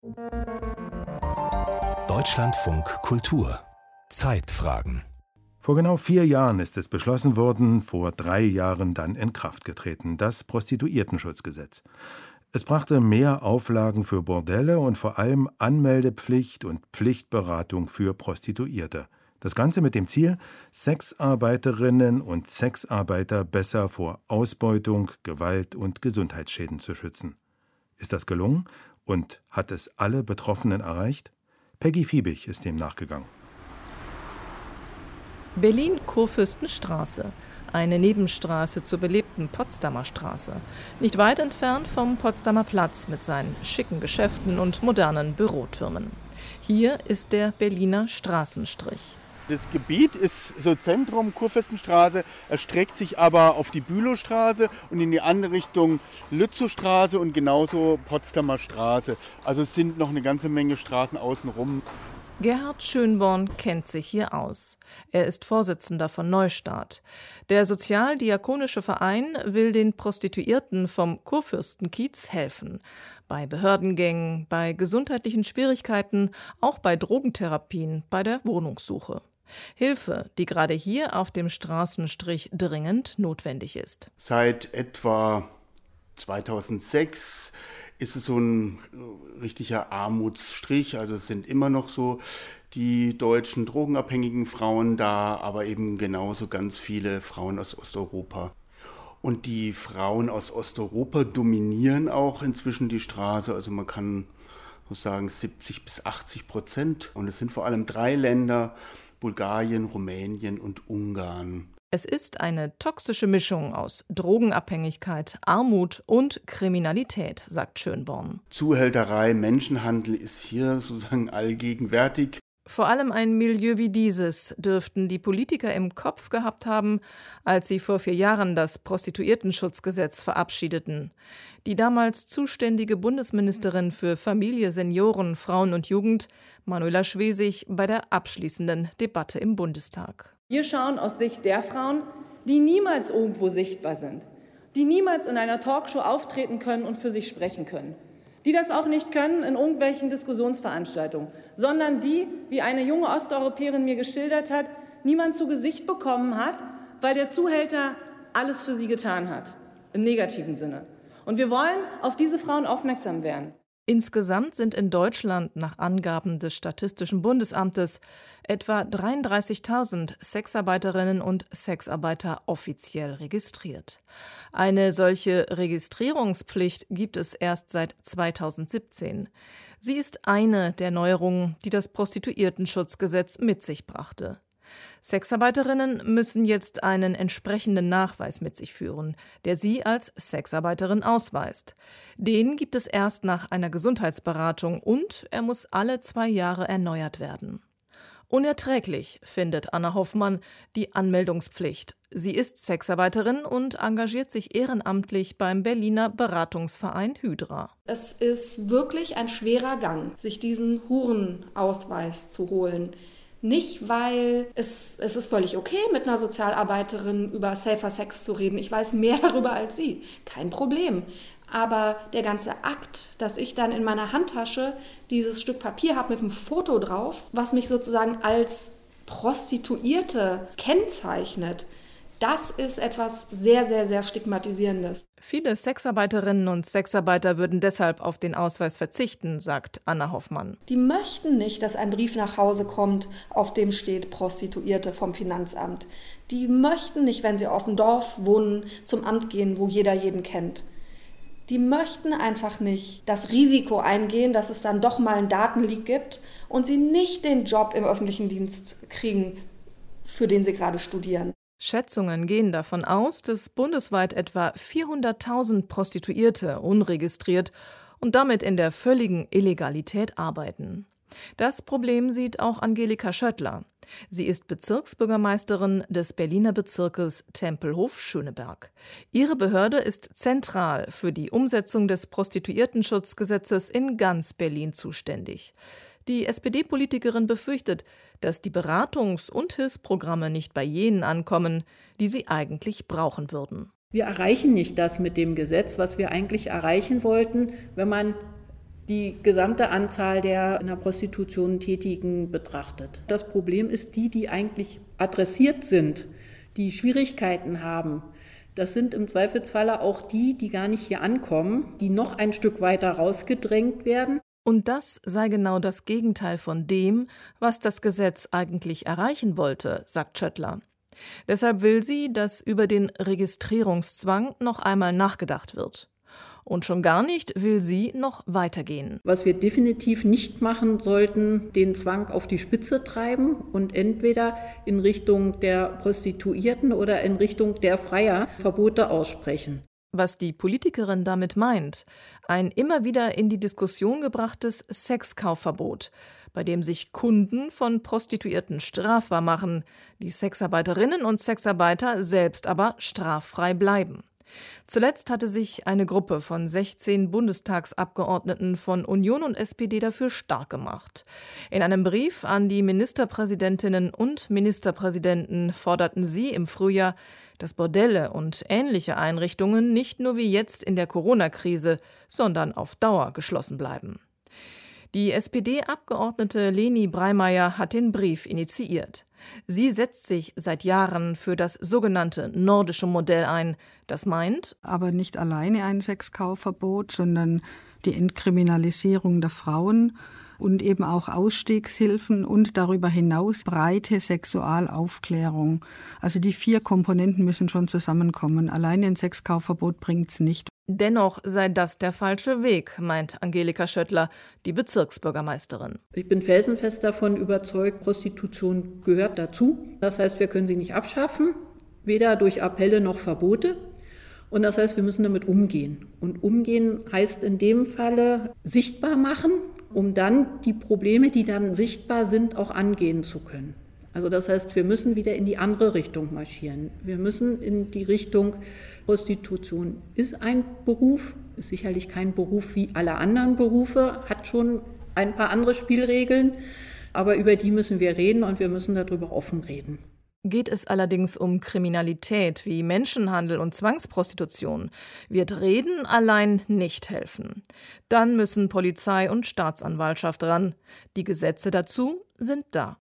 Deutschlandfunk Kultur Zeitfragen. Vor genau 4 Jahren ist es beschlossen worden, vor 3 Jahren dann in Kraft getreten, das Prostituiertenschutzgesetz. Es brachte mehr Auflagen für Bordelle und vor allem Anmeldepflicht und Pflichtberatung für Prostituierte. Das Ganze mit dem Ziel, Sexarbeiterinnen und Sexarbeiter besser vor Ausbeutung, Gewalt und Gesundheitsschäden zu schützen. Ist das gelungen und hat es alle Betroffenen erreicht? Peggy Fiebig ist dem nachgegangen. Berlin-Kurfürstenstraße, eine Nebenstraße zur belebten Potsdamer Straße. Nicht weit entfernt vom Potsdamer Platz mit seinen schicken Geschäften und modernen Bürotürmen. Hier ist der Berliner Straßenstrich. Das Gebiet ist so Zentrum, Kurfürstenstraße, erstreckt sich aber auf die Bülowstraße und in die andere Richtung Lützowstraße und genauso Potsdamer Straße. Also es sind noch eine ganze Menge Straßen außenrum. Gerhard Schönborn kennt sich hier aus. Er ist Vorsitzender von Neustart. Der sozial-diakonische Verein will den Prostituierten vom Kurfürstenkiez helfen. Bei Behördengängen, bei gesundheitlichen Schwierigkeiten, auch bei Drogentherapien, bei der Wohnungssuche. Hilfe, die gerade hier auf dem Straßenstrich dringend notwendig ist. Seit etwa 2006 ist es so ein richtiger Armutsstrich. Also es sind immer noch so die deutschen drogenabhängigen Frauen da, aber eben genauso ganz viele Frauen aus Osteuropa. Und die Frauen aus Osteuropa dominieren auch inzwischen die Straße. Also man kann so sagen 70-80%. Und es sind vor allem 3 Länder, Bulgarien, Rumänien und Ungarn. Es ist eine toxische Mischung aus Drogenabhängigkeit, Armut und Kriminalität, sagt Schönborn. Zuhälterei, Menschenhandel ist hier sozusagen allgegenwärtig. Vor allem ein Milieu wie dieses dürften die Politiker im Kopf gehabt haben, als sie vor 4 Jahren das Prostituiertenschutzgesetz verabschiedeten. Die damals zuständige Bundesministerin für Familie, Senioren, Frauen und Jugend, Manuela Schwesig, bei der abschließenden Debatte im Bundestag. Wir schauen aus Sicht der Frauen, die niemals irgendwo sichtbar sind, die niemals in einer Talkshow auftreten können und für sich sprechen können, die das auch nicht können in irgendwelchen Diskussionsveranstaltungen, sondern die, wie eine junge Osteuropäerin mir geschildert hat, niemand zu Gesicht bekommen hat, weil der Zuhälter alles für sie getan hat, im negativen Sinne. Und wir wollen auf diese Frauen aufmerksam werden. Insgesamt sind in Deutschland nach Angaben des Statistischen Bundesamtes etwa 33.000 Sexarbeiterinnen und Sexarbeiter offiziell registriert. Eine solche Registrierungspflicht gibt es erst seit 2017. Sie ist eine der Neuerungen, die das Prostituiertenschutzgesetz mit sich brachte. Sexarbeiterinnen müssen jetzt einen entsprechenden Nachweis mit sich führen, der sie als Sexarbeiterin ausweist. Den gibt es erst nach einer Gesundheitsberatung und er muss alle 2 Jahre erneuert werden. Unerträglich findet Anna Hoffmann die Anmeldungspflicht. Sie ist Sexarbeiterin und engagiert sich ehrenamtlich beim Berliner Beratungsverein Hydra. Es ist wirklich ein schwerer Gang, sich diesen Hurenausweis zu holen. Nicht, weil es ist völlig okay, mit einer Sozialarbeiterin über Safer Sex zu reden. Ich weiß mehr darüber als sie. Kein Problem. Aber der ganze Akt, dass ich dann in meiner Handtasche dieses Stück Papier habe mit einem Foto drauf, was mich sozusagen als Prostituierte kennzeichnet, das ist etwas sehr, sehr, sehr Stigmatisierendes. Viele Sexarbeiterinnen und Sexarbeiter würden deshalb auf den Ausweis verzichten, sagt Anna Hoffmann. Die möchten nicht, dass ein Brief nach Hause kommt, auf dem steht Prostituierte vom Finanzamt. Die möchten nicht, wenn sie auf dem Dorf wohnen, zum Amt gehen, wo jeder jeden kennt. Die möchten einfach nicht das Risiko eingehen, dass es dann doch mal einen Datenleak gibt und sie nicht den Job im öffentlichen Dienst kriegen, für den sie gerade studieren. Schätzungen gehen davon aus, dass bundesweit etwa 400.000 Prostituierte unregistriert und damit in der völligen Illegalität arbeiten. Das Problem sieht auch Angelika Schöttler. Sie ist Bezirksbürgermeisterin des Berliner Bezirkes Tempelhof-Schöneberg. Ihre Behörde ist zentral für die Umsetzung des Prostituiertenschutzgesetzes in ganz Berlin zuständig. Die SPD-Politikerin befürchtet, dass die Beratungs- und Hilfsprogramme nicht bei jenen ankommen, die sie eigentlich brauchen würden. Wir erreichen nicht das mit dem Gesetz, was wir eigentlich erreichen wollten, wenn man die gesamte Anzahl der in der Prostitution Tätigen betrachtet. Das Problem ist, die eigentlich adressiert sind, die Schwierigkeiten haben. Das sind im Zweifelsfalle auch die gar nicht hier ankommen, die noch ein Stück weiter rausgedrängt werden. Und das sei genau das Gegenteil von dem, was das Gesetz eigentlich erreichen wollte, sagt Schöttler. Deshalb will sie, dass über den Registrierungszwang noch einmal nachgedacht wird. Und schon gar nicht will sie noch weitergehen. Was wir definitiv nicht machen sollten, den Zwang auf die Spitze treiben und entweder in Richtung der Prostituierten oder in Richtung der Freier Verbote aussprechen. Was die Politikerin damit meint, ein immer wieder in die Diskussion gebrachtes Sexkaufverbot, bei dem sich Kunden von Prostituierten strafbar machen, die Sexarbeiterinnen und Sexarbeiter selbst aber straffrei bleiben. Zuletzt hatte sich eine Gruppe von 16 Bundestagsabgeordneten von Union und SPD dafür stark gemacht. In einem Brief an die Ministerpräsidentinnen und Ministerpräsidenten forderten sie im Frühjahr, dass Bordelle und ähnliche Einrichtungen nicht nur wie jetzt in der Corona-Krise, sondern auf Dauer geschlossen bleiben. Die SPD-Abgeordnete Leni Breimeyer hat den Brief initiiert. Sie setzt sich seit Jahren für das sogenannte nordische Modell ein. Das meint, aber nicht alleine ein Sexkaufverbot, sondern die Entkriminalisierung der Frauen und eben auch Ausstiegshilfen und darüber hinaus breite Sexualaufklärung. Also die 4 Komponenten müssen schon zusammenkommen. Alleine ein Sexkaufverbot bringt es nicht. Dennoch sei das der falsche Weg, meint Angelika Schöttler, die Bezirksbürgermeisterin. Ich bin felsenfest davon überzeugt, Prostitution gehört dazu. Das heißt, wir können sie nicht abschaffen, weder durch Appelle noch Verbote. Und das heißt, wir müssen damit umgehen. Und umgehen heißt in dem Falle sichtbar machen, um dann die Probleme, die dann sichtbar sind, auch angehen zu können. Also das heißt, wir müssen wieder in die andere Richtung marschieren. Wir müssen in die Richtung, Prostitution ist ein Beruf, ist sicherlich kein Beruf wie alle anderen Berufe, hat schon ein paar andere Spielregeln, aber über die müssen wir reden und wir müssen darüber offen reden. Geht es allerdings um Kriminalität wie Menschenhandel und Zwangsprostitution, wird Reden allein nicht helfen. Dann müssen Polizei und Staatsanwaltschaft ran. Die Gesetze dazu sind da.